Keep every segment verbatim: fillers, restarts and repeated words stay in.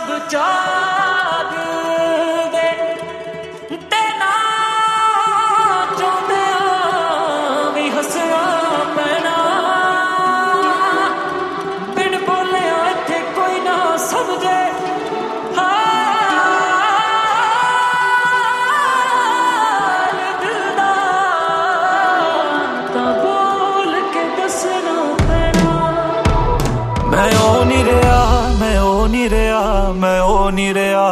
सब जाग दे ते ना चाहते भी हसना पैना बिन बोले इत्थे कोई ना समझे मैं ओ नहीं रहा मैं ओ नहीं रहा मैं ओ नहीं रहा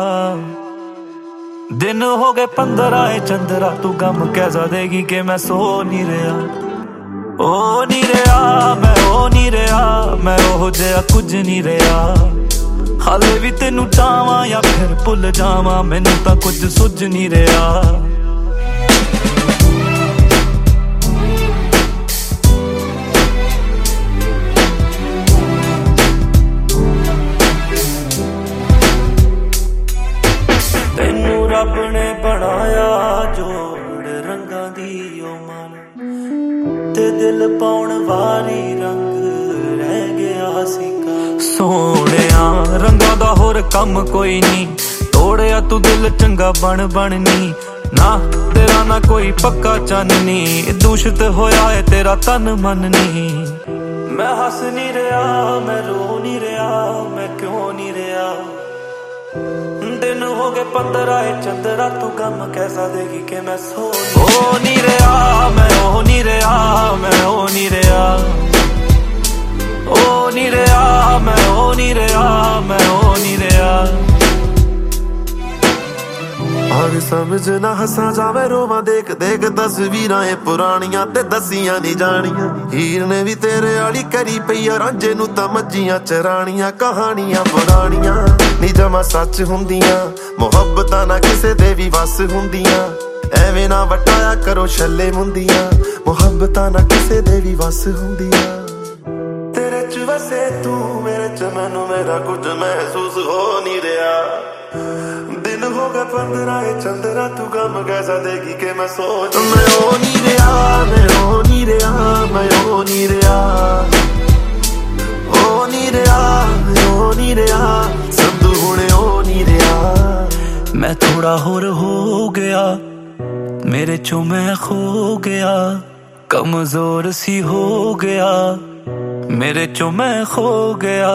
दिन हो गए पंद्रह चंद्रा तू गम कैसा देगी कि मैं सो नहीं रहा ओ नहीं रहा मैं ओ नहीं रहा मैं ओ जिहा कुछ नहीं रहा हाले भी तेनू चाहवां या फिर भुल जावां मैनू तां कुछ सुझ नहीं रहा रब ने बनाया जोड़ रंगां दी ओ मन ते दिल पाउण वारी रंग रह गया सीका सोहणिया रंगां दा होर कम कोई नहीं तोड़िया तू दिल चंगा बन बननी ना तेरा ना कोई पक्का चाननी दूषित होया है तेरा तन मन नहीं मैं हस नहीं रहा मैं रो नहीं रहा मैं क्यों नहीं रहा दिन हो गए पंद्रह चंद्रा तू गम कैसा देगी कि मैं सो ओ नहीं रहा मैं ओ नहीं रहा मैं ओ नहीं रहा ओ नहीं रहा मैं ओ नहीं रहा मैं ओ नहीं रहा आग समझ ना हसा जावे रोवां देख देख तस्वीरां पुरानियां ते दसियां नहीं जानियां हीर ने भी तेरे आली करी पई रांझे नू तां मज्जियां चरानियां कहानियां पुरानियां नी जमा सच हुंदियां मुहब्बतां ना किसे दे भी वस हुंदियां एवें ना वटाया करो छल्ले मुंदियां मुहब्बतां ना किसे दे भी वस हुंदियां तेरे च वसे तू मेरे च मैनू मेरा कुछ महसूस हो नहीं रहा दिन हो गए पंद्रह चंद्रा तू गम कैसा देगी कि मैं सोच मैं ओ नहीं रहा मैं ओ नहीं रहा मैं ओ नहीं रहा ओ नहीं रहा मैं ओ नहीं रहा संधू हुणे ओ नहीं रहा मैं थोड़ा होर हो गया मेरे चो मैं खो गया कमजोर सी हो गया मेरे चो मैं खो गया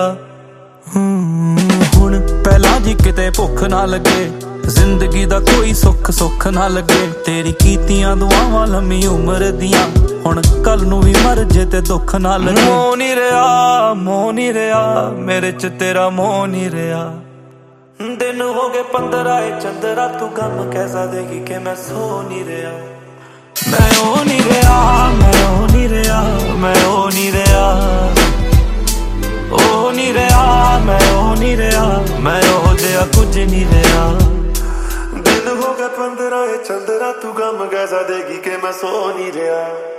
हुण पहला जी किते भुख ना लगे जिंदगी दा कोई सुख सुख ना लगे तेरी कीतियां दुआवां लम्मी उम्र दियां हुण कल नू भी मर जे ते दुख ना लगे मोह नहीं रहा मोह नहीं रहा मेरे च तेरा मोह नहीं रहा दिन हो गए पंद्रह चंद्रा तू गम कैसा देगी कि मैं सो नहीं रहा मैं ओ नहीं रहा मैं ओ नहीं रहा मैं ओ नहीं रहा ओ नहीं रहा मैं ओ नहीं रहा मैं ओ जिहा कुछ नहीं रहा दिन हो गए पंद्रह चंद्रा तू गम कैसा देगी कि मैं सो नहीं रहा।